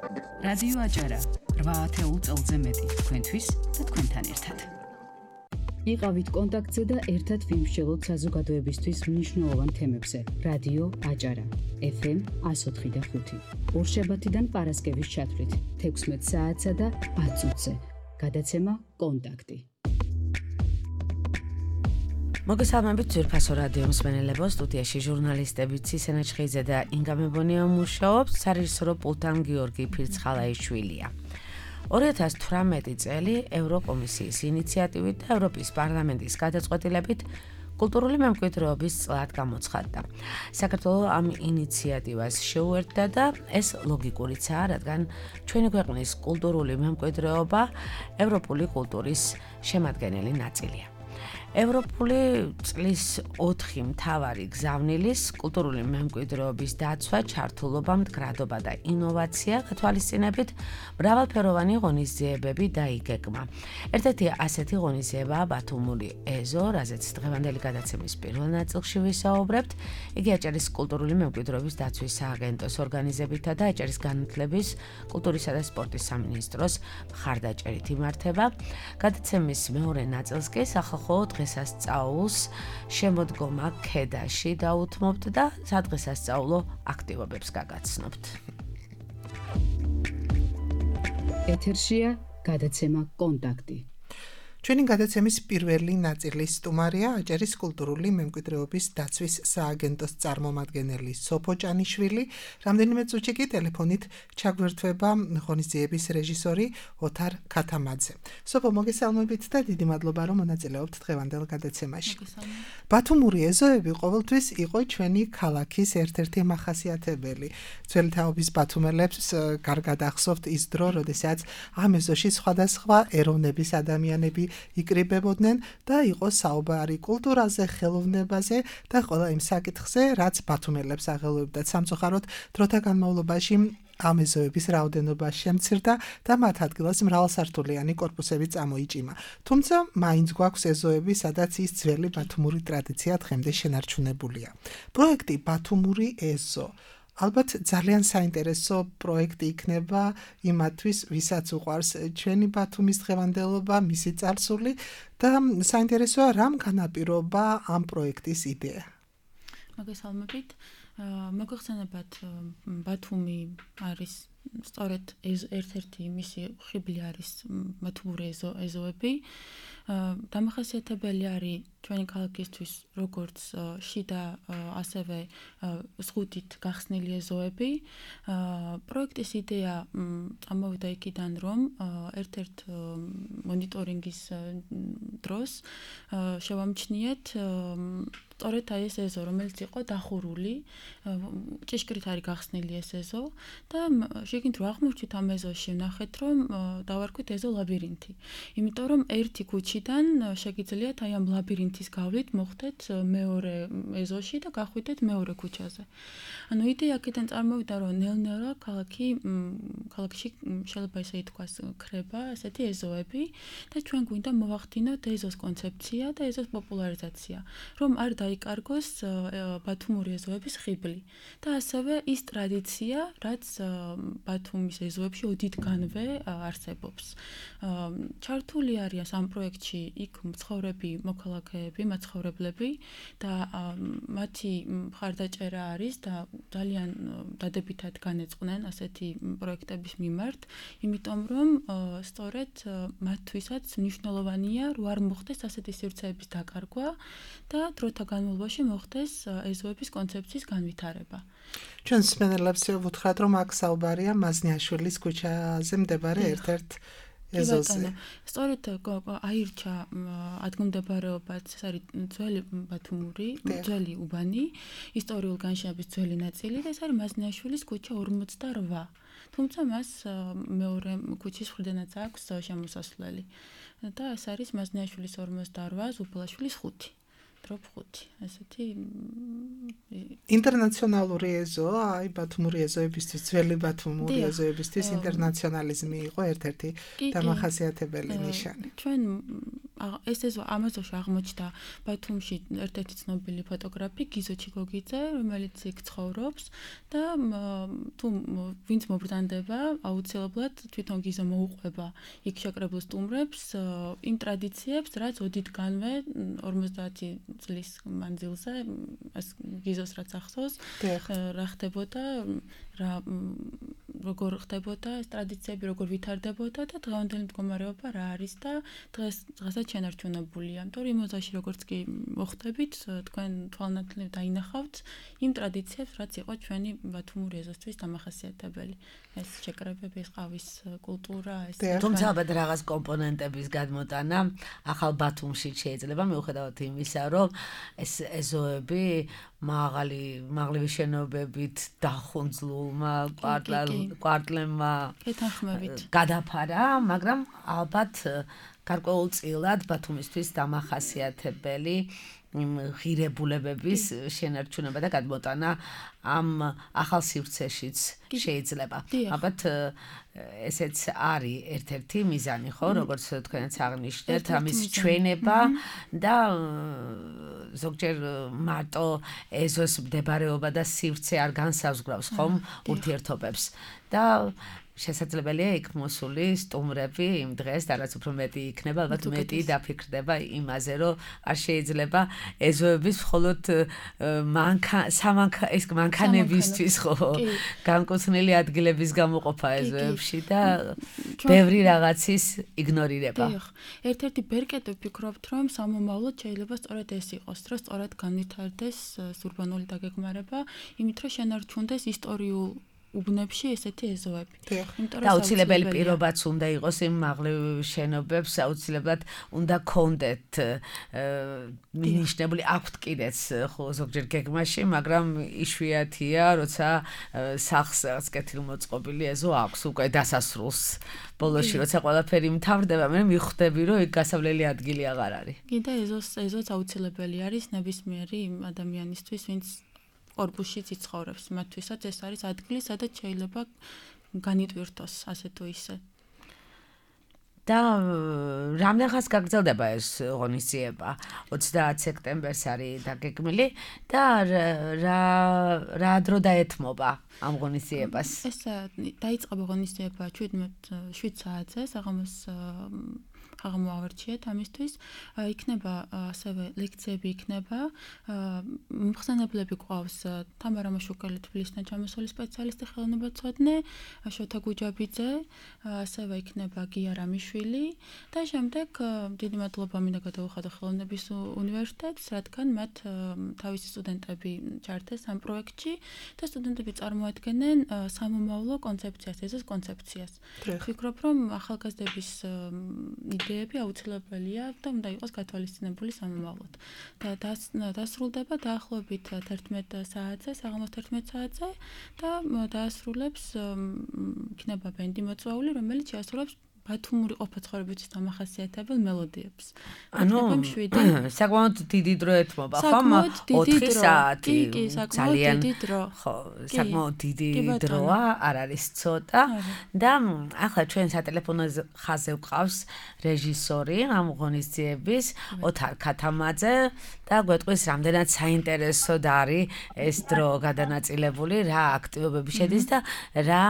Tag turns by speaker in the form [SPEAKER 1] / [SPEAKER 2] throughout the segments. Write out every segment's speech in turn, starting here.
[SPEAKER 1] რადიო აჭარა 8 წელზე მეტი თქვენთვის და თქვენთან ერთად. იყავით კონტაქტზე და ერთად ვიმსჯელოთ საზოგადოებისთვის მნიშვნელოვან თემებზე. რადიო აჭარა FM 104.5 ორშაბათიდან პარასკევის ჩათვლით 16 საათსა და 10 წუთზე. გადაცემა კონტაქტი.
[SPEAKER 2] მოგესალმებით ძვირფასო რადიო მსმენელებო, სტუდიაში ჟურნალისტები ცისენა ჩხეიძე და ინგა მებონია მუშაობს, სარეჟისორო პულტან გიორგი ფირცხალაიშვილია. 2018 წელი ევროკომისიის ინიციატივით და ევროპის პარლამენტის გადაწყვეტილებით კულტურული მემკვიდრეობის წლად გამოცხადდა. საქართველოს ამ ინიციატივას შეუერთდა და ეს ლოგიკურიცაა, რადგან ჩვენი ქვეყნის კულტურული მემკვიდრეობა ევროპული კულტურის შემადგენელი ნაწილია. ევროპული წლის 4 მთავარი გზავნილის კულტურული მემკვიდრეობის დაცვა, ჩართულობა, მდგრადობა და ინოვაცია გათვალისწინებით მრავალფეროვანი ღონისძიებები დაიგეგმა. ერთ-ერთი ასეთი ღონისძიებაა ბათუმური ეზო, რაზეც დღევანდელი გადაცემის პირველ ნაწილში ვისაუბრებთ. იგი აჭარის კულტურული მემკვიდრეობის დაცვის სააგენტოს ორგანიზებითა და აჭარის განათლების, კულტურისა და სპორტის სამინისტროს მხარდაჭერით იმართება. გადაცემის მეორე ნაწილს კი სახალხო დღესასწაულს შემოდგომა ქედაში დაუთმობთ და სადღესასწაულო აქტივობებს გაგაცნობთ.
[SPEAKER 1] ეთერშია გადაცემა კონტაქტი.
[SPEAKER 3] ჩვენი გადაცემის პირველი ნაწილის სტუმარია აჭარის კულტურული მემკვიდრეობის დაცვის სააგენტოს წარმომადგენელი სოფო ჭანიშვილი. რამდენიმე წუთში კი ტელეფონით ჩაგვერთვება ღონისძიების რეჟისორი ოთარ ქათამაძე. სოფო, მოგესალმებით და დიდი მადლობა, რომ მონაწილეობთ დღევანდელ გადაცემაში. ბათუმური ეზოები ყოველთვის იყო ჩვენი ქალაქის ერთ-ერთი მახასიათებელი. ძველი თაობის ბათუმელებს კარგად ახსოვთ ის დრო, როდესაც ამ ეზოში სხვადასხვა ეროვნების ადამიანები იკრიბებოდნენ და იყო საუბარი კულტურაზე, ხელოვნებაზე და ყველა იმ საკითხზე, რაც ბათუმელებს აღელვებდა. სამწუხაროდ, დროთა განმავლობაში ამ ეზოების რაოდენობა შემცირდა და მათ ადგილას მრავალსართულიანი კორპუსები წამოიჭიმა. თუმცა, მაინც გვაქვს ეზოები, სადაც ის ძველი ბათუმური ტრადიცია დღემდე შენარჩუნებულია. პროექტი ბათუმური ეზო ალბათ ძალიან საინტერესო პროექტი იქნება იმათთვის, ვისაც უყვარს ჩვენი ბათუმის დღევანდელობა, მისი წარსული და საინტერესოა რამ განაპირობა ამ პროექტის იდეა.
[SPEAKER 4] მოგესალმებით. მოგეხსენებათ, ბათუმი არის სწორედ ერთ-ერთი მისი ხიბლი არის ბათუმური ეზოები. დამახასიათებელი არის ჩვენი ქალაქისთვის როგორც შიდა, ასევე ზღუდით გახსნილი ეზოები. პროექტის იდეა წამოვიდა იქიდან, რომ ერთ-ერთ მონიტორინგის დროს შევამჩნიეთ სწორედ ეს ეზო, რომელიც იყო დახურული, ჭიშკრით არის გახსნილი ეს ეზო და შეგინთ რომ აღმოჩნდით ამ ეზოში, ვნახეთ რომ დავარქვით ეზო ლაბირინთი. იმიტომ რომ ერთი ქუჩიდან შეგიძლიათ აი ამ ლაბირინთის გავლით მოხვდეთ მეორე ეზოში და გახვიდეთ მეორე ქუჩაზე. ანუ იდეა აქედან წარმოვიდა, რომ ნელ-ნელა ქალაქში შეიძლება ისე ითქვას ქრება ესეთი ეზოები და ჩვენ გვინდა მოვახდინოთ ეზოს კონცეფცია და ეზოს პოპულარიზაცია, რომ არ დაიკარგოს ბათუმური ეზოების ხიბლი და ასევე ის ტრადიცია, რაც ბათუმის ეზოებში ოდითგანვე არსებობს. ჩართული არის ამ პროექტში იქ მცხოვრები მოქალაქეები, მაცხოვრებლები და მათი მხარდაჭერა არის და ძალიან დადებითად განეწყნენ ასეთი პროექტების მიმართ, იმიტომ რომ სწორედ მათთვისაც მნიშვნელოვანია, რომ არ მოხდეს ასეთი სივრცეების დაკარგვა და დროთა განმავლობაში მოხდეს ეზოების კონცეფციის განვითარება.
[SPEAKER 3] ჩვენ მსმენელებს ვუთხრათ, რომ აქ საუბარია მაზნიაშვილის ქუჩაზე მდებარე ერთ-ერთ ეზოზე.
[SPEAKER 4] სწორედ აირჩა ადგილმდებარეობაც, ეს არის ძველი ბათუმური, ძველი უბანი, ისტორიულ განშენების ძველი ნაწილი და ეს არის მაზნიაშვილის ქუჩა 48. თუმცა მას მეორე ქუჩის მხრიდანაც აქვს შემოსასვლელი. და ეს არის მაზნიაშვილის 48, ზუბალაშვილის 5. დროპ 5. ესეთი
[SPEAKER 3] ინტერნაციონალური ეზოა, აი ბათუმური ეზოებისთვის, ძველი ბათუმური ეზოებისთვის ინტერნაციონალიზმი იყო ერთ-ერთი დამახასიათებელი ნიშანი.
[SPEAKER 4] ჩვენ ეს ამაზონში აღმოჩნდა ბათუმში ერთ-ერთი ცნობილი ფოტოგრაფი გიზო ჩიგოგიძე, რომელიც იქ ცხოვრობს და თუ ვინც მობრძანდება, აუცილებლად თვითონ გიზო მოუყვება იქ შეკრებულ სტუმრებს იმ ტრადიციებს, რაც ოდითგანვე 50 წლის მანძილზე ეს გიზოს რაც ახსოვს, რა ხდებოდა, როგორ ხდებოდა ეს ტრადიციები, როგორ ვითარდებოდა და დღევანდელი მდგომარეობა რა არის და დღესაც შენარჩუნებულია. იმიტომ რომ იმოზაში როგორც კი მოხდებით, თქვენ თვალნათლივ დაინახავთ იმ ტრადიციებს, რაც იყო ჩვენი ბათუმური ეზოსთვის დამახასიათებელი. ეს შეკრებები, ეს ყავის კულტურა, ეს
[SPEAKER 2] თუმცა ალბათ რაღაც კომპონენტების გადმოტანა ახალ ბათუმში შეიძლება მიუხედავად იმისა, რომ ეს ეზოები მაღლივი შენობებით დახუნძლულმა კვარტლებმა გადაფარა, მაგრამ ალბათ გარკვეულწილად ბათუმისთვის დამახასიათებელი იმ ღირებულებების შენარჩუნება და გადმოტანა ამ ახალ სივრცეშიც შეიძლება. ალბათ ესეც არის ერთ-ერთი მიზანი, ხო, როგორც თქვენაც აღნიშნეთ, ამის ჩვენება და ზოგჯერ მარტო ეზოს მდებარეობა და სივრცე არ განსაზღვრავს ხომ ურთიერთობებს და შესაძლებელია იქ მოსული სტუმრები იმ დღეს და რაც უფრო მეტი იქნება, ალბათ მეტი დაფიქრდება იმაზე, რომ არ შეიძლება ეზოების მხოლოდ მანქანებისთვის ხო განკუთვნილი ადგილების გამოყოფა ეზოებში და ბევრი რაღაცის იგნორირება.
[SPEAKER 4] ერთ-ერთი ბერკეტი ვფიქრობთ, რომ სამომავლოდ შეიძლება სწორედ ეს იყოს, რომ სწორედ განვითარდეს ურბანული დაგეგმარება, იმით რომ შენარჩუნდეს ისტორიულ უბნებში ესეთი ეზოები.
[SPEAKER 2] და აუცილებელი პირობაც უნდა იყოს იმ მაღლივ შენობებს, აუცილებლად უნდა კონდეთ მინიშნებული აქვთ კიდეც ხო ზოგჯერ გეგმაში, მაგრამ იშვიათია, როცა სახს რაღაც კეთილმოწყობილი ეზო აქვს უკვე დასასრულს. ბოლოში როცა ყველაფერი მთავრდება, მე მიხვდები, რომ იქ გასავლელი ადგილი აღარ არის.
[SPEAKER 4] კიდე ეზოც აუცილებელი არის ნებისმიერი ადამიანისთვის, ვინც ორბუშიც იცხოვრებს, მათთვისაც ეს არის ადგილი, სადაც შეიძლება განიტვირთოს ასე თუ ისე.
[SPEAKER 2] და რამდენ ხანს გაგრძელდება ეს ღონისძიება? 30 სექტემბერს არის დაგეგმილი და რა დრო დაეთმობა ამ ღონისძიებას?
[SPEAKER 4] ეს დაიწყება ღონისძიება 7 საათზე, საღამოს აღმოვარჩიეთ ამისთვის. იქნება ასევე ლექციები იქნება. მხსენებლები გვყავს თამარა მაშუკელი თბილისიდან ჩამოსული სპეციალისტი ხელოვნებაცოდნე, შოთა გუჯაბიძე, ასევე იქნება გია რამიშვილი და შემდეგ დიდი მადლობა მინდა გადავუხადო ხელოვნების უნივერსიტეტს, რადგან მათ თავისი სტუდენტები ჩართეს ამ პროექტში და სტუდენტები წარმოადგენენ სამომავლო კონცეფციას, ეზოს კონცეფციას. ვფიქრობ, რომ ახალგაზრდების იდეები აუცილებელია და უნდა იყოს გათვალისწინებული სამომავლოდ. და დასრულდება დაახლოებით 11 საათზე, საღამოს 11 საათზე და დაასრულებს იქნება ბენდი მოწვეული, რომელიც შეასრულებს ბათუმური ყოფა-ცხოვრებისთვის დამახასიათებელ მელოდიებს.
[SPEAKER 2] ანუ საკმაოდ დიდი დრო ეთმობა, ხომ? 4 საათი.
[SPEAKER 4] ძალიან დიდი დრო.
[SPEAKER 2] ხო, საკმაოდ დიდი დროა, არ არის ცოტა და ახლა ჩვენ სატელეფონო ხაზზე ვყავს რეჟისორი ამ ღონისძიების ოთარ ქათამაძე და გვეტყვის რამდენად საინტერესოდ არის ეს დრო გადანაწილებული, რა აქტივობები შედის და რა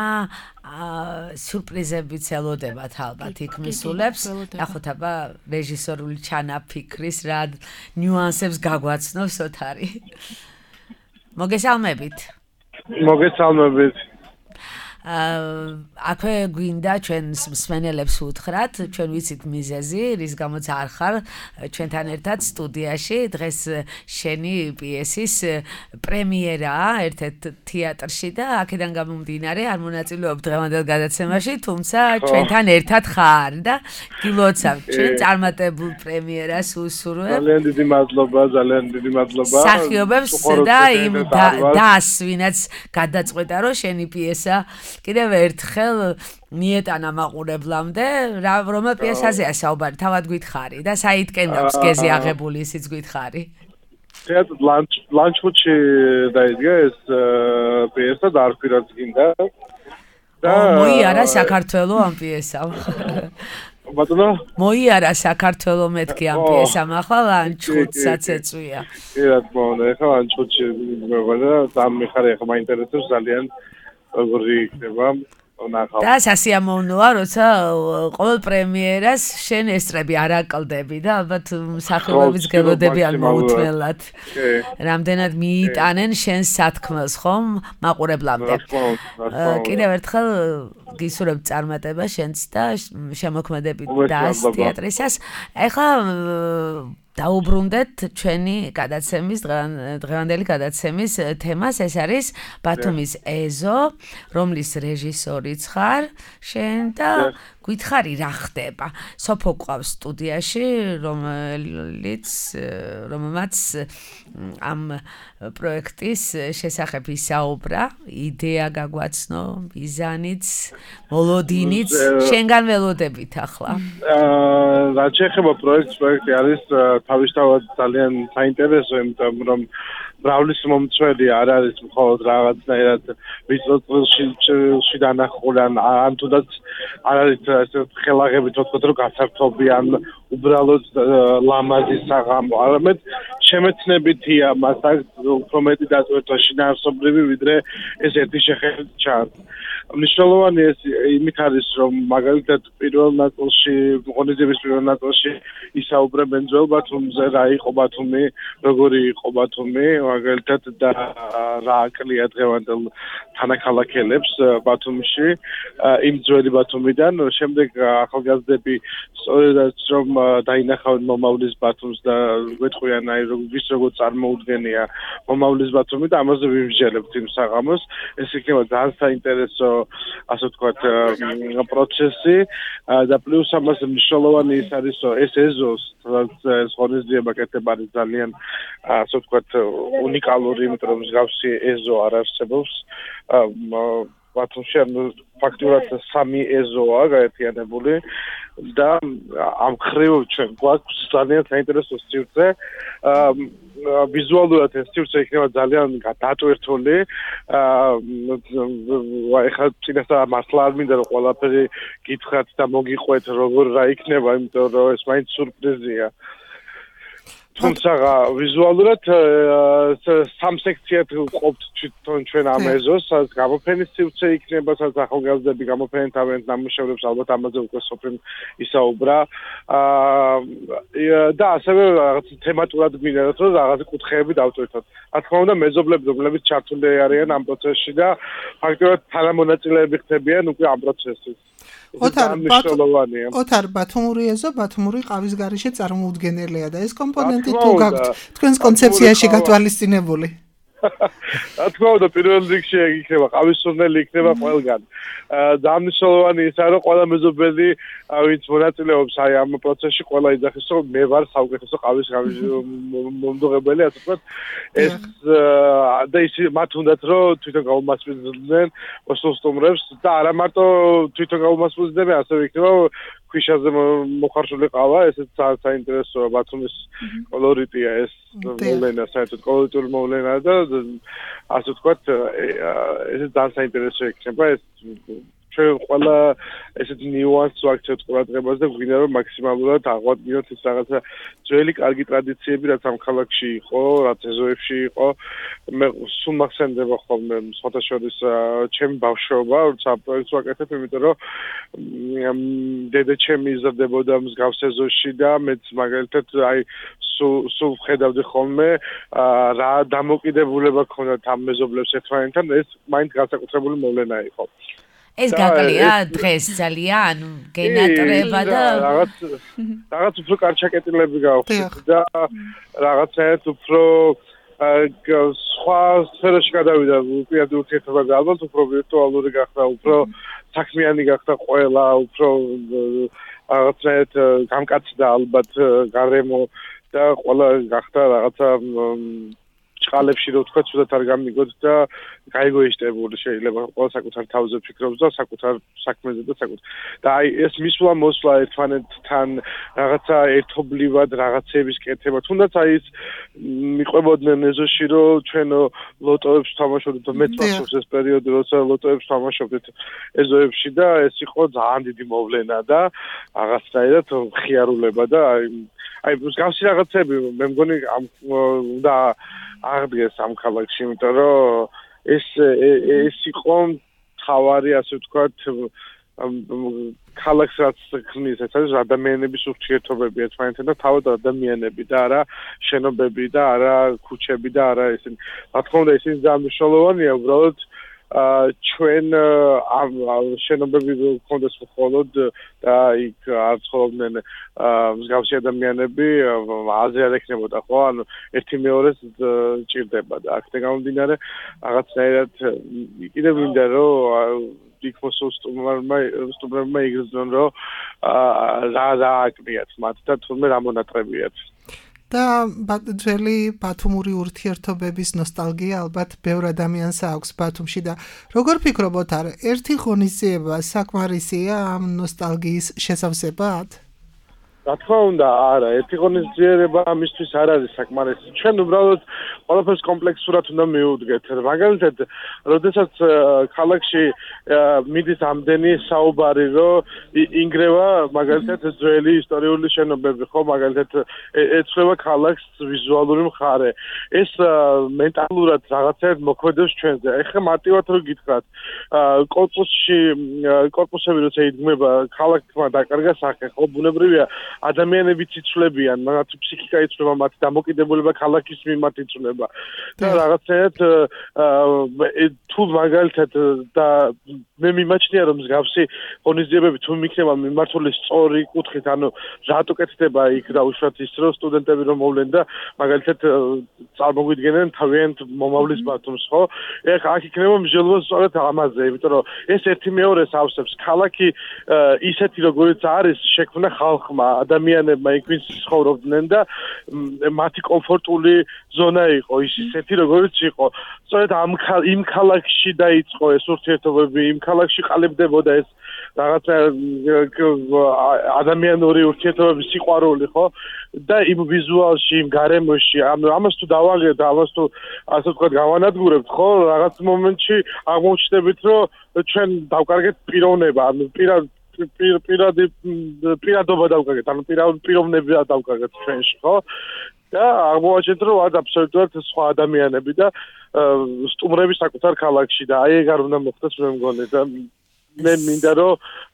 [SPEAKER 2] სიურპრიზებიც ელოდებათ ალბათ იქ მისულებს. ნახოთ აბა რეჟისორული ჩანაფიქრის რა ნიუანსებს გაგვაცნობს ოთარი. მოგესალმებით.
[SPEAKER 5] მოგესალმებით.
[SPEAKER 2] აქვე გვინდა ჩვენ მსმენელებს უთხრათ, ჩვენ ვიცით მიზეზი, რის გამოც არ ხარ ჩვენთან ერთად სტუდიაში. დღეს შენი პიესის პრემიერაა ერთ-ერთ თეატრში და აქედან გამომდინარე არ მონაწილეობ დღევანდელ გადაცემაში, თუმცა ჩვენთან ერთად ხარ და გილოცავ ჩვენ წარმატებულ პრემიერას უსურვებ.
[SPEAKER 5] ძალიან დიდი მადლობა, ძალიან დიდი მადლობა.
[SPEAKER 2] მსახიობებს და იმ დას, ვინაც გადაწყვეტა, რომ შენი პიესა კიდევ ერთხელ მიეტანა მაყურებლამდე, რომელ პიესაზეა საუბარი, თავად გითხარი და საითკენ აქვს გეზი აღებული, ისიც გითხარი.
[SPEAKER 5] თეატრ ლანჩხუთში დაიდგა ეს პიესა და არ ვფიქრობ გინდა.
[SPEAKER 2] და მოიარა საქართველო ამ პიესამ.
[SPEAKER 5] ბატონო
[SPEAKER 2] მოიარა საქართველოს მეთქი ამ პიესამ ახლა ლანჩხუთსაც ეწვია
[SPEAKER 5] კი რა თქმა უნდა ეხლა ლანჩხუთში მეგონა და მიხარი ახლა მაინტერესებს ძალიან როგორი იქნება
[SPEAKER 2] და სასიამოვნოა როცა ყოველ პრემიერას შენ ესწრები არ აკლდები და ალბათ მსახიობების გელოდები არ მოუთმელად რამდენად მიიტანენ შენ სათქმელს ხომ მაყურებლამდე კიდევ ერთხელ გისურვებ წარმატება შენც და შემოქმედებით და თეატრისას ეხლა დაუბრუნდეთ ჩვენი გადაცემის დღევანდელი გადაცემის თემას ეს არის ბათუმის ეზო რომლის რეჟისორიც ხარ შენ და გითხარი რა ხდება სოფო ყავს სტუდიაში რომელმაც ამ პროექტის შესახებ ისაუბრა იდეა გაგვაცნო მიზანიც მოლოდინიც შენგან ველოდებით ახლა
[SPEAKER 5] რაც შეეხება პროექტი არის თავისთავად ძალიან საინტერესო იმიტომ რომ ბრავლის მომცველი არ არის მხოლოდ რაღაცნაირად ვიწროწილში დანახული ან თუნდაც არ არის ესე ხელაღებით თქო რომ გასართობიან უბრალოდ ლამაზი საღამო არამედ შემეცნებითია მას უფრო მეტი დატვირთვა შინაარსობრივი ვიდრე ეს ერთი შეხედვით ჩანს მნიშვნელოვანი ეს იმით არის რომ მაგალითად პირველ ნაწილში ღონისძიების პირველ ნაწილში ისაუბრებენ ძველ ბათუმზე რა იყო ბათუმი როგორი იყო ბათუმი მაგალითად და რა აკლია დღევანდელ თანაქალაქელებს ბათუმში იმ ძველი ბათუმიდან შემდეგ ახალგაზრდები სწორედაც რომ დაინახავენ მომავლის ბათუმს და გვეტყვიან აი ვის როგორ წარმოუდგენია მომავლის ბათუმი და ამაზე ვიმსჯელებთ იმ საღამოს ეს იქნება ძალიან საინტერესო ასე ვთქვათ პროცესი და პლუს ამას მნიშვნელოვანი ის არის რომ ეს ეზოს ეს ღონისძიება კეთება არის ძალიან ასე ვთქვათ უნიკალური იმიტომ რომ მსგავსი ეზო არ არსებობს ბათუმში ფაქტურად 3 ეზოა გაერთიანებული და ამ ხრივ ჩვენ გვაქვს ძალიან საინტერესო სივრცე ვიზუალურად ეს სივრცე იქნება ძალიან დატვირთული ეხლა წინასწარ მართლა არ მინდა რომ ყველაფერი გითხრათ და მოგიყვეთ როგორ რა იქნება იმიტომ რომ ეს მაინც სურპრიზია თუმცა ვიზუალურად 3 სექციად ყოფთ თვითონ ჩვენ ამ ეზოს, სადაც გამოფენის სივრცე იქნება, სადაც ახალგაზრდები გამოფენენ თავიანთ ნამუშევრებს, ალბათ ამაზე უკვე სოფრენ ისაუბრა. და ასევე რაღაც თემატურად გვინდათ, რომ რაღაც კუთხეები დავტვირთოთ. რა თქმა უნდა, მეზობლები, რომლებიც ჩართული არიან ამ პროცესში და ფაქტობრივად თანამონაწილეები ხდებიან უკვე ამ პროცესში.
[SPEAKER 3] ოთარ ბათუმური ეზო ბათუმური ყავის გარეშე წარმოუდგენელია და ეს კომპონენტი თუ გაქვთ თქვენს კონცეფციაში გათვალისწინებული
[SPEAKER 5] რა თქმა უნდა პირველ რიგში იქნება ყავისურნელი იქნება ყველგან დამნიშნულოვანი ისაა რომ ყველა მეზობელი ვინც მონაწილეობს აი ამ პროცესში ყველა იძახის რომ მე ვარ საუკეთესო ყავის მომდუღებელი ასე ვთქვათ ეს და ის მათ უნდათ რომ თვითონ გაუმასპინძლდნენ მოსტუმრებს და არა მარტო თვითონ გაუმასპინძლდნენ ასევე იქნება ქვიშაზე მოხარშული ყავა ესეც საინტერესოა ბათუმის კოლორიტია ეს მოვლენა საერთოდ კოლორიტული მოვლენა და ასე ვთქვათ ეს ძალიან საინტერესო იქნება ეს ჩვენ ყველა ესეთი ნიუანსს ვაქცევთ ყურადღებას და გვინდა რომ მაქსიმალურად აღვადგინოთ ეს რაღაცა ძველი კარგი ტრადიციები რაც ამ ქალაქში იყო, რაც ეზოებში იყო. მე სულ მახსენდება ხოლმე სხვათა შორის ჩემი ბავშვობა, როცა პროექტს ვაკეთებ, იმიტომ რომ დედა ჩემი იზრდებოდა მსგავს ეზოში და მეც მაგალითად აი სულ ხედავდი ხოლმე რა დამოკიდებულება ქონდათ ამ მეზობლებს ერთმანეთთან, ეს მაინც განსაკუთრებული მოვლენა იყო.
[SPEAKER 2] ეს გაკლია დღეს ძალიან გენატრება და
[SPEAKER 5] რაღაც უფრო კარჩაკეტილები გავხსნით და რაღაცაერთ უფრო სხვა სფეროში გადავიდა უპირატე ურთიერთობა ალბათ უფრო ვირტუალური გახდა უფრო საქმიანი გახდა ყველა უფრო რაღაცაერთ გამკაცდა ალბათ გარემო და ყველა გახდა რაღაცა ჭყალებში რო თქვა ცუდად არ გამიგოთ და გაეგოისტებული შეიძლება ყველა საკუთარ თავზე ფიქრობს და საკუთარ საქმეზე და აი ეს მისვლა მოსვლა ერთმანეთთან რაღაცა ერთობლივად რაღაცების კეთება თუნდაც აი ეს მიყვებოდნენ ეზოში რომ ჩვენ ლოტოებს თამაშობდით და მეც მახსოვს ეს პერიოდი როცა ლოტოებს თამაშობდით ეზოებში და ეს იყო ძალიან დიდი მოვლენა და რაღაცნაირად ხიარულება და აი მსგავსი რაღაცები მე მგონი უნდა აღდგეს ამ ქალაქში იმიტომ რომ ეს იყო თავარი ასე ვთქვათ ქალაქს რაც ქმნის ეს არის ადამიანების ურთიერთობები ერთმანეთთან და თავად ადამიანები და არა შენობები და არა ქუჩები და არა ისინი რა თქმა უნდა ისინი ძალიან მნიშვნელოვანია უბრალოდ ჩვენ ამ შენობები გქონდეს მხოლოდ და იქ არ ცხოვრობდნენ მსგავსი ადამიანები აზრი არ ექნებოდა ხო ანუ ერთი მეორეს ჭირდება და აქ გამომდინარე რაღაცნაირად კიდევ მინდა რომ იქ მოსწავლეებმა იგრძნონ რომ რა აკნიათ მათ და თურმე რა მონატრებიათ
[SPEAKER 3] და ძველი ბათუმური ურთიერთობების ნოსტალგია ალბათ ბევრ ადამიანს აქვს ბათუმში და როგორ ფიქრობთ არ ერთი ღონისძიება საკმარისია ამ ნოსტალგიის შესავსებად?
[SPEAKER 5] რა თქმა უნდა არა ერთი ღონისძიება ამისთვის არ არის საკმარისი ჩვენ უბრალოდ ყველაფერს კომპლექსურად უნდა მივუდგეთ მაგალითად როდესაც ქალაქში მიდის ამდენი საუბარი რომ ინგრევა მაგალითად ძველი ისტორიული შენობები ხო მაგალითად ეცვლება ქალაქს ვიზუალური მხარე ეს მენტალურად რაღაცაერთ მოქმედებს ჩვენზე ეხლა მარტივად რო გითხრათ კორპუსები როცა იდგმება ქალაქმა დაკარგა სახე ხო ბუნებრივია ადამიანები ციცვლებიან, მათ ფსიქიკა იცვლება, მათ დამოკიდებულება ქალაქის მიმართ იცვლება. და რაღაცაერთ თუ მაგალითად და მე მიმაჩნია რომ მსგავსი ღონისძიებები თუ მიქნება მიმართული სწორი კუთხით, ანუ რატო კეთდება იქ და უშუალოდ ის რომ სტუდენტები რომ მოვლენ და მაგალითად წარმოგვიდგენენ თავიანთ მომავლის ბათუმს, ხო? ეხლა აქ იქნება მსჯელობა სწორედ ამაზე, იმიტომ რომ ეს ერთი მეორეს ავსებს. ქალაქი ისეთი როგორიც არის, შექმნა ხალხმა ადამიანებმა იქ ვინც ცხოვრობდნენ და მათი კომფორტული ზონა იყო ის ისეთი როგორც იყო სწორედ იმ ქალაქში დაიწყო ეს ურთიერთობები იმ ქალაქში ყალიბდებოდა ეს რაღაცა ადამიანური ურთიერთობების სიყვარული ხო და იმ ვიზუალში იმ გარემოში ამას თუ დავაგეთ ამას თუ ასე ვთქვათ გავანადგურებთ ხო რაღაც მომენტში აღმოჩნდებით რომ ჩვენ დავკარგეთ პიროვნება ანუ პირადობა დავკარგეთ, ანუ პიროვნები დავკარგეთ ჩვენში, ხო? და აღმოაჩენთ, რომ არის აბსოლუტურად სხვა ადამიანები და სტუმრები საკუთარ ქალაქში და აი ეგ არ უნდა მოხდეს მე მგონი და მე მინდა რომ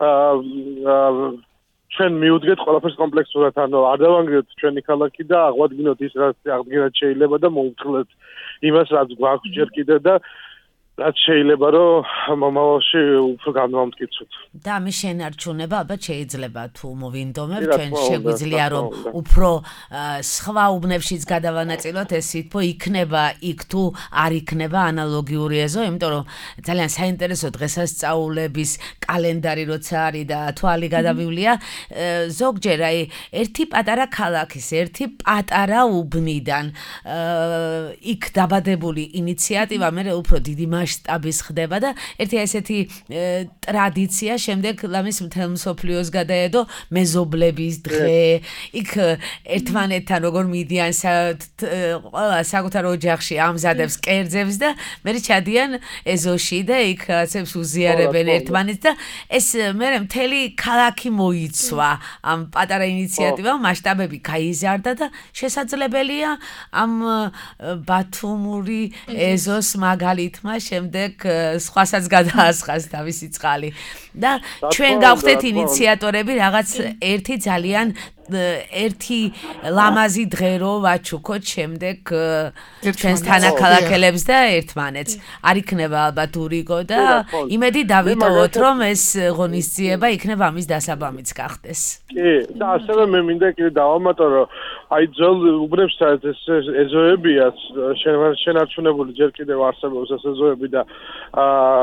[SPEAKER 5] ჩვენ მივუდგეთ ყველაფერს კომპლექსურად, ანუ არ დავანგრიოთ ჩვენი ქალაქი და აღვადგინოთ ის, რაც აღდგენად შეიძლება და მოვუწყლეთ იმას, რაც გვაქვს ჯერ კიდევ და რაც შეიძლება რომ მომავალში უფრო განვამტკიცოთ.
[SPEAKER 2] და ამის შენარჩუნება ალბათ შეიძლება თუ მოვინდომებთ ჩვენ შეგვიძლია რომ უფრო სხვა უბნებშიც გადავანაწილოთ ეს სიტყვა იქნება იქ თუ არ იქნება ანალოგიური ეზო, იმიტომ რომ ძალიან საინტერესო დღესასწაულების კალენდარი როცა არის და თვალი გადავივლია ზოგჯერ აი ერთი პატარა ქალაქის ერთი პატარა უბნიდან იქ დაბადებული ინიციატივა მე უფრო დიდი მასშტაბის ხდება და ერთი ესეთი ტრადიცია შემდეგ ლამის მთელ მსოფლიოს გადაედო მეზობლების დღე იქ ერთმანეთთან როგორ მიდიან ყველა საკუთარ ოჯახში ამზადებს კერძებს და მე ჩადიან ეზოში და იქ ასებს უზიარებენ ერთმანეთს და ეს მე მთელი ქალაქი მოიცვა ამ პატარა ინიციატივამ მასშტაბები გაიზარდა და შესაძლებელია ამ ბათუმური ეზოს მაგალითმა შემდეგ სხვასაც გადაასხას თავისი წყალი და ჩვენ გავხდეთ ინიციატორები რაღაც ერთი ძალიან ერთი ლამაზი დღე რო ვაჩუქოთ შემდეგ ჩვენს თანაქალაქელებს და ერთმანეთს არ იქნება ალბათ ურიგო და იმედი დავიტოვოთ რომ ეს ღონისძიება იქნება ამის დასაბამიც გახდეს.
[SPEAKER 5] კი და ასევე მე მინდა კიდე დავამატო რომ აი ძველ უბნებსაც ეს ეზოებია შენარჩუნებული ჯერ კიდევ არსებობს ეს ეზოები და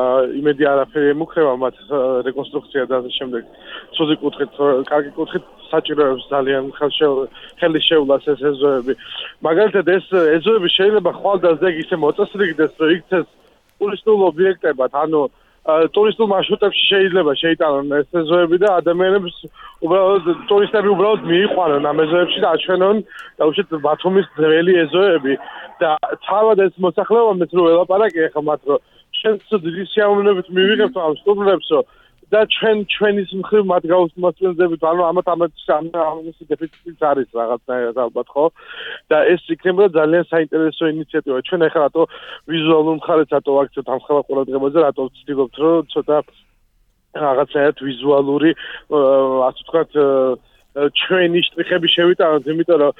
[SPEAKER 5] იმედი არაფერი ემუქრება მათ რეკონსტრუქცია და შემდეგ ცუდი კუთხით კარგი კუთხით საჭიროებს ძალიან ხელის შევლას ეს ეზოები. მაგალითად ეს ეზოები შეიძლება ხვალდაზეგ ისე მოწესრიგდეს, რომ იქცეს ტურისტულ ობიექტებად, ანუ ტურისტულ მარშრუტებში შეიძლება შეიტანონ ეს ეზოები და ადამიანებს უბრალოდ ტურისტები უბრალოდ მიიყვანონ ამ ეზოებში და აჩვენონ და უშეთ ბათუმის ძველი ეზოები და თავად ეს მოსახლეობამ რო ელაპარაკე ახლა მათ რომ ჩვენს დიდი სიამოვნებით მივიღებთ ამ სტუმრებსო და ჩვენის მხრივ მათ გავუსმასპინძებით, ანუ ამისი დეფიციტიც არის რაღაცნაირად ალბათ, ხო? და ეს იქნება ძალიან საინტერესო ინიციატივა. ჩვენ ახლა რატო ვიზუალურ მხარეს რატო ვაქცევთ ამ ხელა ყურადღებაზე, რატო ვცდილობთ, რომ ცოტა რაღაცნაირად ვიზუალური, ასე ვთქვათ, ჩვენი შტრიხები შევიტანოთ, იმიტომ რომ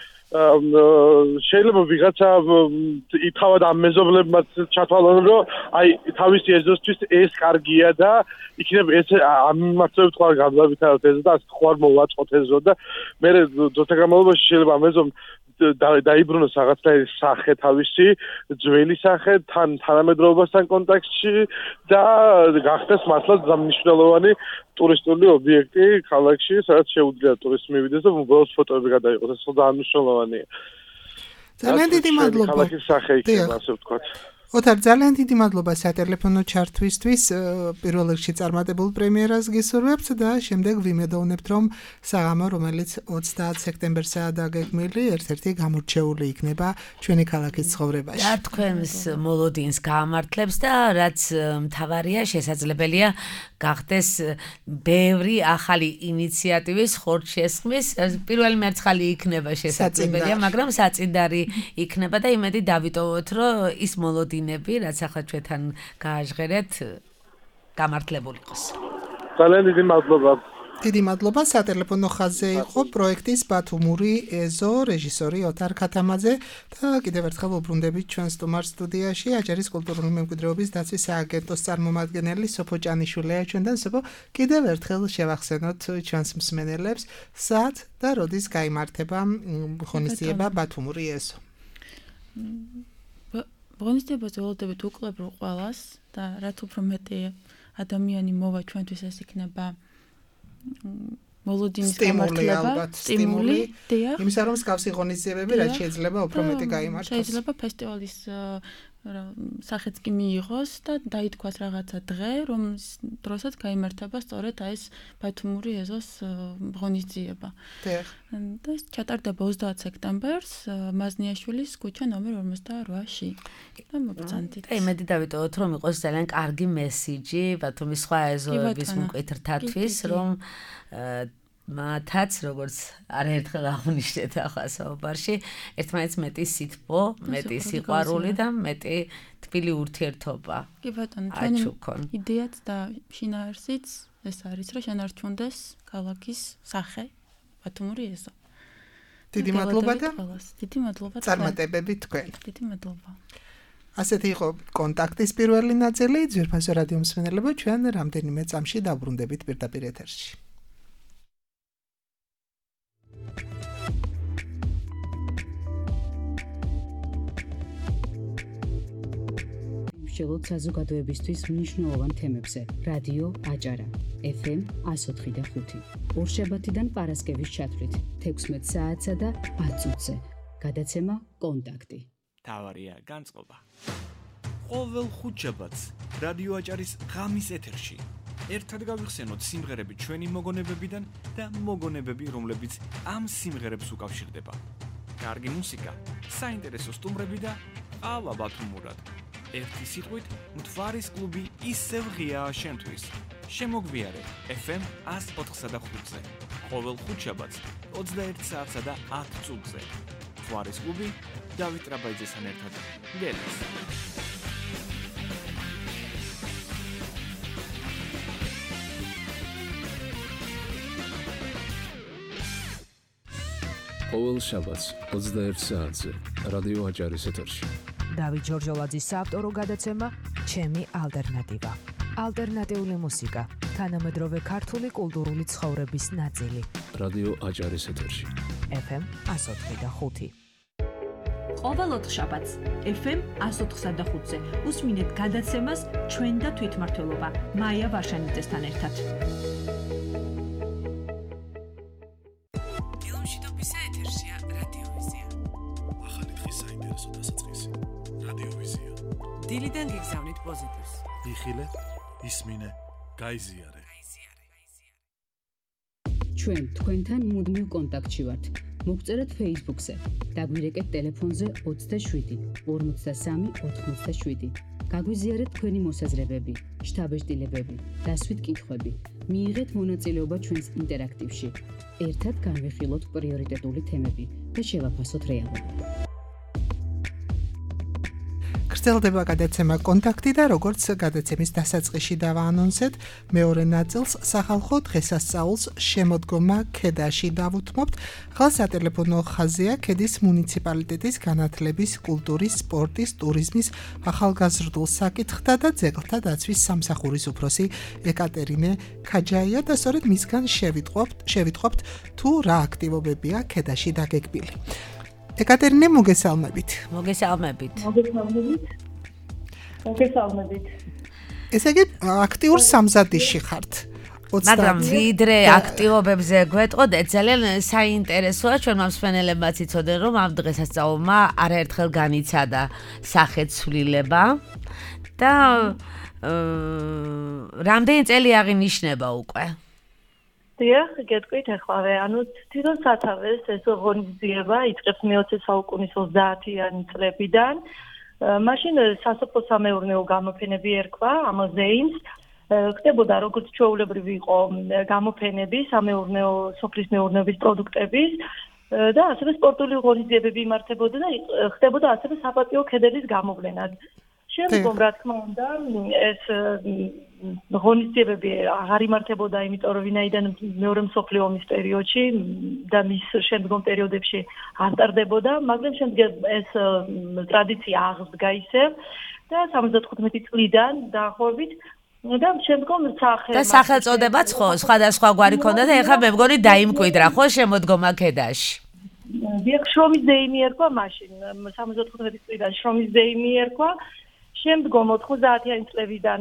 [SPEAKER 5] შეიძლება ვიღაცა ითავად ამ მეზობლებმაც ჩათვალონ, რომ აი თავისი ეზოსთვის ეს კარგია და იქნებ ეს ამასწორებთ ხარ გამბავითაროთ ეზო და ასე ხარ მოვაწყოთ ეზო და მე დროთა განმავლობაში შეიძლება ამ ეზომ დაიბრუნოს რაღაცნაირი სახე თავისი, ძველი სახე, თანამედროვეობასთან კონტაქტში და გახდეს მართლაც მნიშვნელოვანი ტურისტული ობიექტი ქალაქში, სადაც შეუძლია ტურისტი მივიდეს და ბოლოს ფოტოები გადაიღოს. ეს ძალიან მნიშვნელოვანია.
[SPEAKER 3] ძალიან დიდი მადლობა.
[SPEAKER 5] ქალაქის სახე იქნება, ასე ვთქვათ.
[SPEAKER 3] ოთარ, ძალიან დიდი მადლობა სატელეფონო ჩართვისთვის. პირველ რიგში წარმატებულ პრემიერას გისურვებთ და შემდეგ ვიმედოვნებთ, რომ საღამო, რომელიც 30 სექტემბერსაა დაგეგმილი, ერთ-ერთი გამორჩეული იქნება ჩვენი ქალაქის ცხოვრებაში.
[SPEAKER 2] და თქვენს მოლოდინს გაამართლებს და რაც მთავარია, შესაძლებელია გახდეს ბევრი ახალი ინიციატივის ხორცშესხმის. პირველი მერცხალი იქნება შესაძლებელია, მაგრამ საწინდარი იქნება და იმედი დავიტოვოთ, რომ ის მოლოდინები, რაც ახლა ჩვენთან გააჟღერეთ, გამართლებული იყოს.
[SPEAKER 5] ძალიან დიდი მადლობა.
[SPEAKER 3] დიდი მადლობა. სატელეფონო ხაზზე იყო პროექტის ბათუმური ეზო რეჟისორი ოთარ ქათამაძე და კიდევ ერთხელ უბრუნდებით ჩვენ სტუმარ სტუდიაში აჭარის კულტურული მემკვიდრეობის დაცვის სააგენტოს წარმომადგენელი სოფო ჭანიშვილია ჩვენთან. სოფო, კიდევ ერთხელ შევახსენოთ ჩვენს მსმენელებს, სად და როდის გაიმართება ღონისძიება ბათუმური ეზო.
[SPEAKER 4] ღონისძიებას ველოდებით უკლებ ყველას და რაც უფრო მეტი ადამიანი მოვა ჩვენთვის ეს იქნება მოლოდინის გამართლება, სტიმული,
[SPEAKER 3] იმისა რომ მსგავსი ღონისძიებები რაც შეიძლება უფრო მეტი გაიმართოს.
[SPEAKER 4] შეიძლება ფესტივალის სახეც კი მიიღოს და დაითქვას რაღაცა დღე, რომ დროსაც გაიმართება სწორედ ეს ბათუმური ეზოს ღონისძიება. და ეს ჩატარდება 30 სექტემბერს მაზნიაშვილის ქუჩა ნომერ 48-ში. და მოგწანდით.
[SPEAKER 2] და იმედი დავიტოვოთ, რომ იყოს ძალიან კარგი მესიჯი ბათუმის სხვა ეზოების მკვეთრთათვის, რომ მათაც როგორც არაერთხელ აღნიშნეთ ახლა საუბარში, ერთმანეთს მეტი სითბო, მეტი სიყვარული და მეტი თბილი ურთიერთობა.
[SPEAKER 4] კი ბატონო, ჩვენი იდეაც და შინაარსიც ეს არის, რომ შენარჩუნდეს ქალაქის სახე, ბათუმური ეზო.
[SPEAKER 3] დიდი მადლობა და
[SPEAKER 4] დიდი მადლობა
[SPEAKER 3] წარმატებები თქვენ.
[SPEAKER 4] დიდი მადლობა.
[SPEAKER 3] ასეთი იყო კონტაქტის პირველი ნაწილი. ძვირფასო რადიო მსმენელებო, ჩვენ რამდენიმე წამში დავბრუნდებით პირდაპირ ეთერში.
[SPEAKER 1] შელოთ საზოგადოებისთვის მნიშვნელოვან თემებზე. რადიო აჭარა FM 104.5. ორშაბათიდან პარასკევის ჩათვლით 16 საათსა და 10 წუთზე. გადაცემა კონტაქტი.
[SPEAKER 6] თავარია განწყობა. ყოველ ხუთშაბათს რადიო აჭარის ღამის ეთერში ერთად გავიხსენოთ სიმღერები ჩვენი მოგონებებიდან და მოგონებები, რომლებიც ამ სიმღერებს უკავშირდება. კარგი მუსიკა, საინტერესო სტუმრები და ყავა ბათუმურად. ერთი სიტყვით, მთვარის კლუბი ისევ ღიაა შენთვის. შემოგვიარე FM 104.5-ზე. ყოველ ხუთშაბათს 21 საათსა და 10 წუთზე. მთვარის კლუბი დავით რაბაიძესთან ერთად. გელს.
[SPEAKER 7] ყოველ შაბათს 21 საათზე რადიო აჭარის ეთერში.
[SPEAKER 8] დავით ჯორჯოლაძის საავტორო გადაცემა ჩემი ალტერნატივა. ალტერნატიული მუსიკა, თანამედროვე ქართული კულტურული ცხოვრების ნაწილი.
[SPEAKER 7] რადიო აჭარის ეთერში.
[SPEAKER 8] FM 104.5.
[SPEAKER 9] ყოველ ოთხშაბათს FM 104.5-ზე უსმინეთ გადაცემას ჩვენ და თვითმმართველობა მაია ვაშანიძესთან ერთად.
[SPEAKER 10] ძალიან გიგზავნით პოზიტივს.
[SPEAKER 11] იხილე, ისმინე, გაიზიარე.
[SPEAKER 1] ჩვენ თქვენთან მუდმივ კონტაქტში ვართ. მოგწერეთ Facebook-ზე, დაგვირეკეთ ტელეფონზე 27 53 87. გაგვიზიარეთ თქვენი მოსაზრებები, შთაბეჭდილებები, დასვით კითხვები. მიიღეთ მონაწილეობა ჩვენს ინტერაქტივში. ერთად განვიხილოთ პრიორიტეტული თემები და შევაფასოთ რეალობა.
[SPEAKER 3] გრძელდება გადაცემა კონტაქტი და როგორც გადაცემის დასაწყისში დავაანონსეთ, მეორე ნაწილს სახალხო დღესასწაულს შემოდგომა ქედაში დავუთმობთ. ახლა სატელეფონო ხაზია ქედის მუნიციპალიტეტის განათლების, კულტურის, სპორტის, ტურიზმის, ახალგაზრდულ საკითხთა და ძეგლთა დაცვის სამსახურის უფროსი ეკატერინე ქაჯაია და სწორედ მისგან შევიტყობთ თუ რა აქტივობებია ქედაში დაგეგმილი. ეკატერინე, მოგესალმებით.
[SPEAKER 2] მოგესალმებით.
[SPEAKER 3] ესე იგი, აქტიურ სამზადისში ხართ.
[SPEAKER 2] მაგრამ ვიდრე აქტივობებზე გვეტყოდეთ, ძალიან საინტერესოა ჩვენმა მსმენელებმაც იცოდნენ, რომ ამ დღესასწაულმა არაერთხელ განიცადა სახეცვლილება და რამდენი წელი აღინიშნება უკვე?
[SPEAKER 12] დიახ, გეტყვით ახლა, თვითონ სათავეს ეს ღონისძიება იწყებს მე-20 საუკუნის 30-იანი წლებიდან. მაშინ სასოფლო-სამეურნეო გამოფენები ერქვა ამ მუზეუმს. ხდებოდა როგორც ჩვეულებრივი იყო გამოფენები სამეურნეო სოფლის მეურნეობის პროდუქტების და ასევე სპორტული ღონისძიებები იმართებოდა და ხდებოდა ასევე საპატიო ქედების გამოვლენაც. შემდგომ რა თქმა უნდა ეს ღონისძიებები აღარ იმართებოდა, იმიტომ რომ ვინაიდან მეორე მსოფლიო ომის პერიოდში და მის შემდგომ პერიოდებში არ ტარდებოდა, მაგრამ შემდგომ ეს ტრადიცია აღსდგა ისევ და 75 წლიდან დაახლოებით და შემდგომ
[SPEAKER 2] სახელწოდებაც ხო სხვადასხვაგვარი ქონდა და ეხლა მე მგონი დაიმკვიდრა ხო შემოდგომა ქედაში.
[SPEAKER 12] დიახ, შრომის დეიმი ერქვა მაშინ 75 წლიდან შრომის დეიმი ერქვა. შემდგომ 90-იანი წლებიდან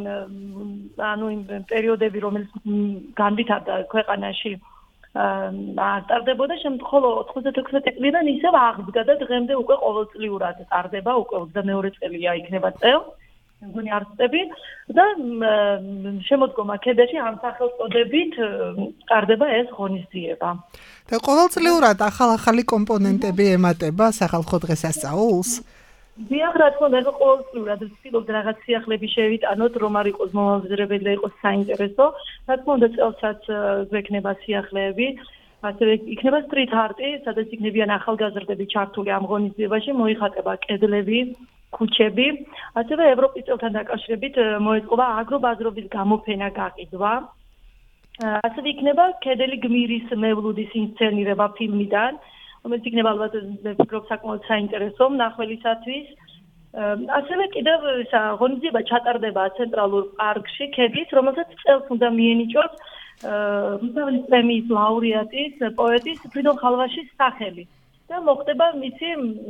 [SPEAKER 12] იმ პერიოდები, რომელიც განვითარდა ქვეყანაში არ ტარდებოდა, ხოლო 96 წლიდან ისევ აღსდგა და დღემდე უკვე ყოველწლიურად ტარდება, უკვე 22 წელია იქნება წელს. მგონი არ ვწდები და შემოდგომა ქედაში ამ სახელწოდებით ტარდება ეს ღონისძიება.
[SPEAKER 3] და ყოველწლიურად ახალ-ახალი კომპონენტები ემატება სახალხო დღესასწაულს.
[SPEAKER 12] დიახ, რა თქმა უნდა, ყოველწლიურად ვცდილობთ რაღაც სიახლეები შევიტანოთ, რომ არ იყოს მომავზრებელი და იყოს საინტერესო. რა თქმა უნდა, წელსაც გვექნება სიახლეები, ასევე იქნება street art-ი, სადაც იქნებიან ახალგაზრდები ჩართული ამ ღონისძიებაში, მოიხატება კედლები, ქუჩები, ასევე ევროპის წელთან დაკავშირებით მოეწყობა აგრობაზრობის გამოფენა გაყიდვა. ასევე იქნება ქედელი გმირის მევლუდის ინსცენირება ფილმიდან, რომელიც იქნება ალბათ მე ვფიქრობ საკმაოდ საინტერესო მნახველისათვის. ასევე კიდევ ღონისძიება ჩატარდება ცენტრალურ პარკში ქედის, რომელსაც წელს უნდა მიენიჭოს რუსთაველის პრემიის ლაურეატის პოეტის ფრიდონ ხალვაშის სახელი და მოხდება მისი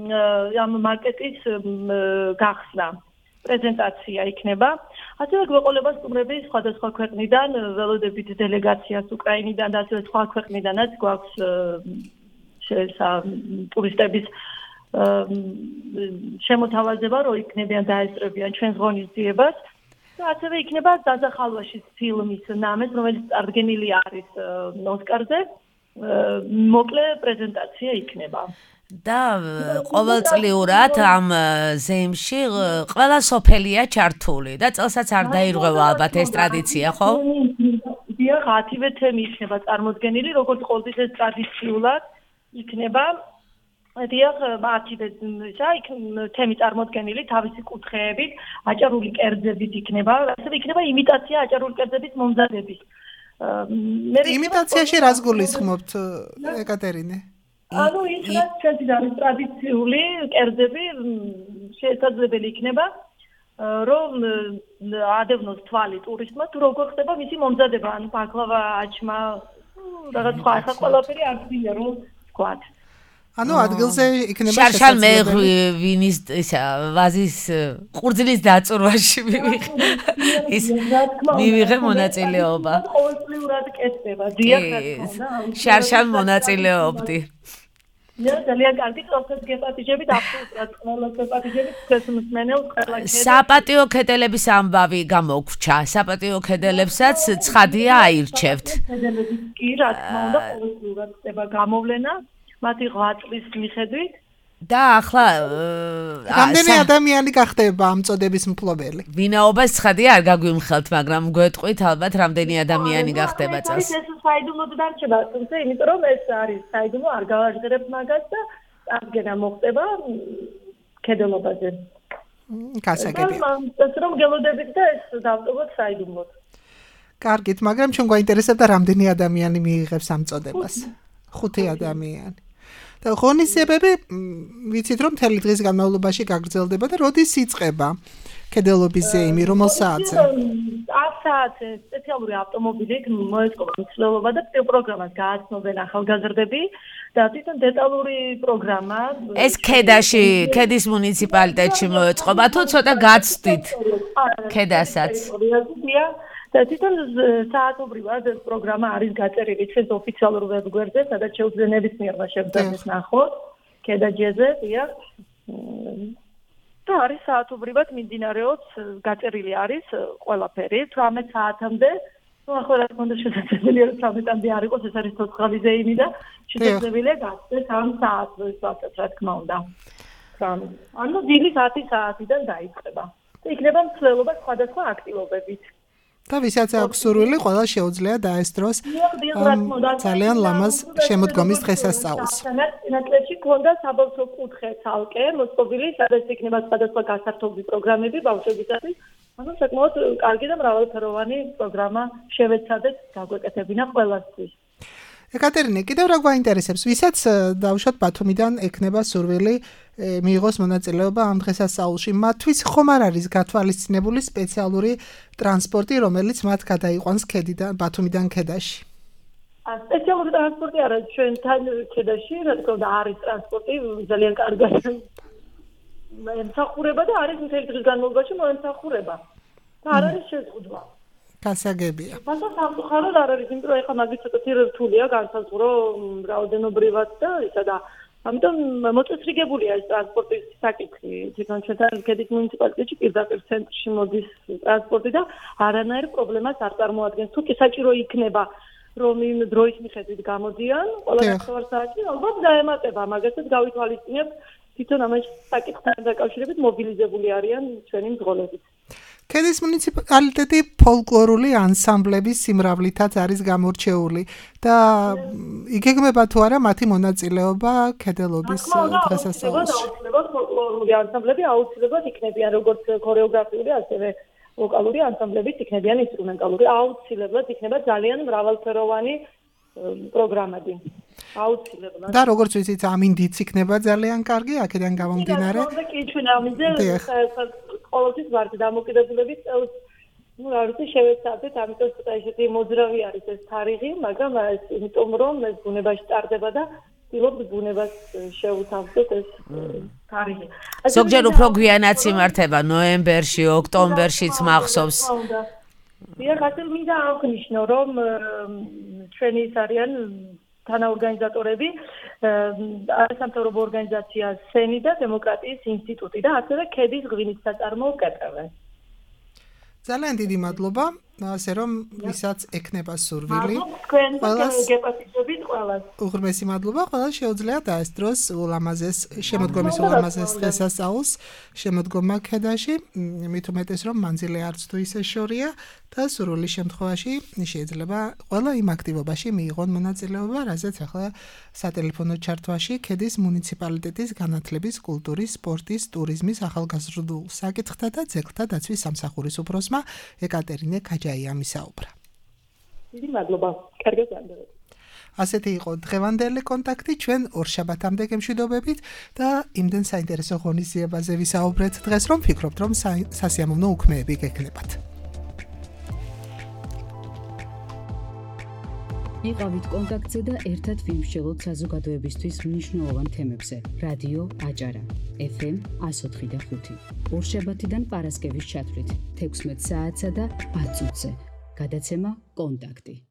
[SPEAKER 12] ამ მარკეტის გახსნა. პრეზენტაცია იქნება. ასევე გვეყოლება სტუმრები სხვადასხვა ქვეყნიდან, ველოდებით დელეგაციას უკრაინიდან და ასევე სხვა ქვეყნიდანაც გვაქვს ტურისტების შემოთავაზება, რომ იქნებიან დაესწრებიან ჩვენს ღონისძიებას და ასევე იქნება ზაზა ხალვაშის ფილმის ნამეს, რომელიც წარდგენილი არის ოსკარზე, მოკლე პრეზენტაცია იქნება.
[SPEAKER 2] და ყოველწლიურად ამ ზეიმში ყველა სოფელია ჩართული და წელსაც არ დაირღვევა ალბათ ეს ტრადიცია, ხო?
[SPEAKER 12] დიახ, 10-ვე თემი იქნება წარმოდგენილი, როგორც ყოველთვის ეს ტრადიციულად იქნება. დიახ, 10-ვე თემი წარმოდგენილი თავისი კუთხეებით, აჭარული კერძებით იქნება, ასევე იქნება იმიტაცია აჭარული კერძების მომზადების.
[SPEAKER 3] იმიტაციაში რას გულისხმობთ, ეკატერინე?
[SPEAKER 12] ანუ ის რაც ჩვენთვის არის ტრადიციული კერძები, შესაძლებელი იქნება, რომ ადევნოს თვალი ტურისტმა, თუ როგორ ხდება მისი მომზადება, ანუ ბაკლავა, აჩმა, რაღაც სხვა, ახლა ყველაფერი არ ვთქვია, რომ ვთქვათ.
[SPEAKER 3] ანუ ადგილზე იქნება
[SPEAKER 2] შარშან მე ვინის ისა ვაზის ყურძნის დაწურვაში მივიღე მონაწილეობა.
[SPEAKER 12] ყოველწლიურად კეთდება, დიახ, რა თქმა უნდა.
[SPEAKER 2] შარშან მონაწილეობდი.
[SPEAKER 12] ძალიან კარგი წელსაც გეპატიჟებით აბსოლუტურად ყველას გეპატიჟებით ეს მსმენელს ყველა ქედა
[SPEAKER 2] საპატიო ქედელების ამბავი გამოგვჩა საპატიო ქედებსაც ცხადია აირჩევთ
[SPEAKER 12] ქედელების კი რა თქმა უნდა ყოველდღიურად ხდება გამოვლენა მათი 8 წლის მიხედვით
[SPEAKER 2] და ახლა
[SPEAKER 3] რამდენი ადამიანი გახდება ამ წოდების მფლობელი
[SPEAKER 2] ვინაობას ცხადია არ გაგვიმხელთ მაგრამ გვეტყვით ალბათ რამდენი ადამიანი გახდება წელს
[SPEAKER 12] ეს საიდუმლოდ დარჩება თუმცა იმიტომ რომ ეს არის საიდუმლო არ გავაჟღერებ მაგას და აღგენა მოხდება ქედელობაზე
[SPEAKER 3] გასაგებია
[SPEAKER 12] ეს რომ გელოდებით და ეს დავტოვოთ საიდუმლოდ
[SPEAKER 3] კარგით მაგრამ ჩვენ გვაინტერესებდა რამდენი ადამიანი მიიღებს ამ წოდებას 5 ადამიანი და ღონისძიებები ვიცით რომ მთელი დღის განმავლობაში გაგრძელდება და როდის იწყება ქედელობის ზეიმი რომელ საათზე
[SPEAKER 12] 10 საათზე სპეციალური ავტომობილით მოეწყობა მცდელობა და პროგრამას გააცნობენ ახალგაზრდები და თვითონ დეტალური პროგრამა
[SPEAKER 2] ეს ქედაში ქედის მუნიციპალიტეტში მოეწყობა თუ ცოტა გაცდით ქედასაც
[SPEAKER 12] და თვითონ საათობრივად ეს პროგრამა არის გაწერილი ჩვენს ოფიციალურ ვებგვერდზე, სადაც შეუძლია ნებისმიერმა შეხვედრას ნახოთ, ქედაჯეზე, დიახ. და არის საათობრივად მიმდინარეობს, გაწერილი არის ყველაფერი 18 საათამდე. ну ახლა რა თქმა უნდა შესაძლებელია რომ 18-მდე არ იყოს, ეს არის ცოცხალი ზეიმი და შესაძლებელია გახდეს 3 საათზე ვასწავლოთ, რა თქმა უნდა. ანუ დილის 10 საათიდან დაიწყება. და იქნება მსვლელობა სხვადასხვა აქტივობებით.
[SPEAKER 3] და ვისაც აქვს სურვილი, ყველა შეუძლია დაესწროს ძალიან ლამაზ შემოდგომის დღესასწაულს.
[SPEAKER 12] ნაკლებში ქონდა საბავშვო კუთხე ცალკე, მოსწობილი, სადაც იქნება სხვადასხვა გასართობი პროგრამები ბავშვებისათვის. ანუ საკმაოდ კარგი და მრავალფეროვანი პროგრამა შევეცადეთ გაგვეკეთებინა ყველასთვის.
[SPEAKER 3] ეკატერინე, კიდევ რა გვაინტერესებს, ვისაც დავუშვათ ბათუმიდან ექნება სურვილი მიიღოს მონაწილეობა ამ დღესასწაულში, მათთვის ხომ არ არის გათვალისწინებული სპეციალური ტრანსპორტი, რომელიც მათ გადაიყვანს ქედიდან ბათუმიდან ქედაში?
[SPEAKER 12] სპეციალური ტრანსპორტი არა, ჩვენთან ქედაში, რა თქმა უნდა, არის ტრანსპორტი ძალიან კარგად. ემსახურება და არის მთელი დღის განმავლობაში მოემსახურება. და არ არის შეზღუდვა.
[SPEAKER 3] გასაგებია.
[SPEAKER 12] მაგრამ სამწუხაროდ არ არის, იმიტომ რომ ეხლა მაგის ცოტათი რთულია განსაზღვრო რაოდენობრივად და ისა და ამიტომ მოწესრიგებულია ეს ტრანსპორტის საკითხი. თვითონ ჩვენთან ქედის მუნიციპალიტეტში პირდაპირ ცენტრში მოდის ტრანსპორტი და არანაირ პრობლემას არ წარმოადგენს. თუ კი საჭირო იქნება რომ იმ დროის მიხედვით გამოდიან, ყველა საათი ალბათ დაემატება, მაგასაც გავითვალისწინებ თვითონ ამ საკითხთან დაკავშირებით მობილიზებული არიან ჩვენი მძღოლები.
[SPEAKER 3] ქედის მუნიციპალიტეტი ფოლკლორული ანსამბლების სიმრავლითაც არის გამორჩეული და იგეგმება თუ არა მათი მონაწილეობა ქედელობის დღესასწაულში.
[SPEAKER 12] ფოლკლორული ანსამბლები აუცილებლად იქნებიან როგორც ქორეოგრაფიული, ასევე ვოკალური ანსამბლებიც იქნებიან ინსტრუმენტალური. აუცილებლად იქნება ძალიან მრავალფეროვანი პროგრამები. აუცილებლად.
[SPEAKER 3] და როგორც ვიცით, ამინდიც იქნება ძალიან კარგი, აქედან გამომდინარე.
[SPEAKER 12] კი, ჩვენ ამინდზე ყოველთვის ვართ დამოკიდებულები წელს, ну, რა ვიცი, შევეცადეთ, ამიტომ ცოტა ისეთი მოძრავი არის ეს თარიღი, მაგრამ ეს იმიტომ რომ ეს ბუნებაში ტარდება და ვცდილობთ ბუნებას შევუთავსოთ ეს თარიღი.
[SPEAKER 2] ზოგჯერ უფრო გვიანაც იმართება ნოემბერში, ოქტომბერშიც მახსოვს.
[SPEAKER 12] დიახ, ასე მინდა აღნიშნო, რომ ჩვენი ის არიან თანაორგანიზატორები, არასამთავრობო ორგანიზაცია სენი და დემოკრატიის ინსტიტუტი და ასევე ქედის ღვინის საწარმოო კეთილე.
[SPEAKER 3] ძალიან დიდი მადლობა, ასე რომ ვისაც ექნება სურვილი,
[SPEAKER 12] ყველას გეპატიჟებით ყველას.
[SPEAKER 3] უღრმესი მადლობა, ყველას შეუძლია დაესწროს ულამაზეს შემოდგომის ულამაზეს დღესასწაულს შემოდგომა ქედაში, მით უმეტეს რომ მანძილე არც თუ ისე შორია და სურვილის შემთხვევაში შეიძლება ყველა იმ აქტივობაში მიიღონ მონაწილეობა, რაზეც ახლა სატელეფონო ჩართვაში ქედის მუნიციპალიტეტის განათლების, კულტურის, სპორტის, ტურიზმის, ახალგაზრდულ საკითხთა და ძეგლთა დაცვის სამსახურის უფროსმა ეკატერინე ქაჯაიამი საუბრა.
[SPEAKER 12] დიდი მადლობა. კარგად განდევით.
[SPEAKER 3] ასეთი იყო დღევანდელი კონტაქტი, ჩვენ ორშაბათამდე გემშვიდობებით და იმდენ საინტერესო ღონისძიებაზე ვისაუბრეთ დღეს, რომ ფიქრობთ, რომ სასიამოვნო უქმეები გექნებათ.
[SPEAKER 1] იყავით კონტაქტზე და ერთად ვიმსჯელოთ საზოგადოებისთვის მნიშვნელოვან თემებზე. რადიო აჭარა, FM 104.5. ორშაბათიდან პარასკევის ჩათვლით 16 საათსა და 10 წუთზე. გადაცემა კონტაქტი.